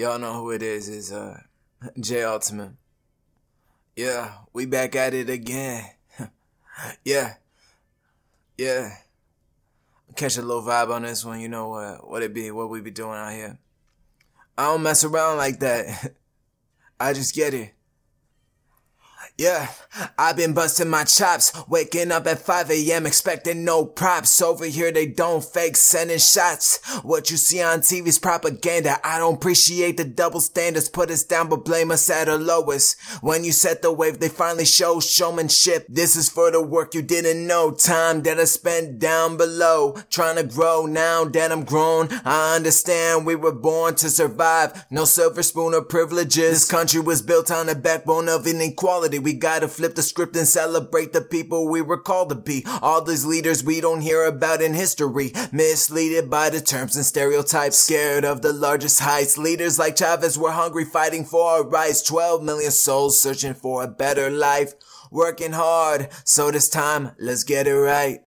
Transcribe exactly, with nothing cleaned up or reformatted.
Y'all know who it is, it's uh, J Ultimate. Yeah, we back at it again. yeah, yeah. Catch a little vibe on this one, you know what, what it be, what we be doing out here. I don't mess around like that. I just get it. Yeah, I've been busting my chops, waking up at five a.m. expecting no props. Over here they don't fake, sending shots. What you see on T V's propaganda. I don't appreciate the double standards, put us down but blame us at our lowest. When you set the wave they finally show showmanship. This is for the work you didn't know, time that I spent down below. Trying to grow now that I'm grown, I understand we were born to survive. No silver spoon or privileges. This country was built on the backbone of inequality. We gotta flip the script and celebrate the people we were called to be. All these leaders we don't hear about in history, misleaded by the terms and stereotypes, scared of the largest heights. Leaders like Chavez were hungry, fighting for our rights. twelve million souls searching for a better life, working hard. So this time, let's get it right.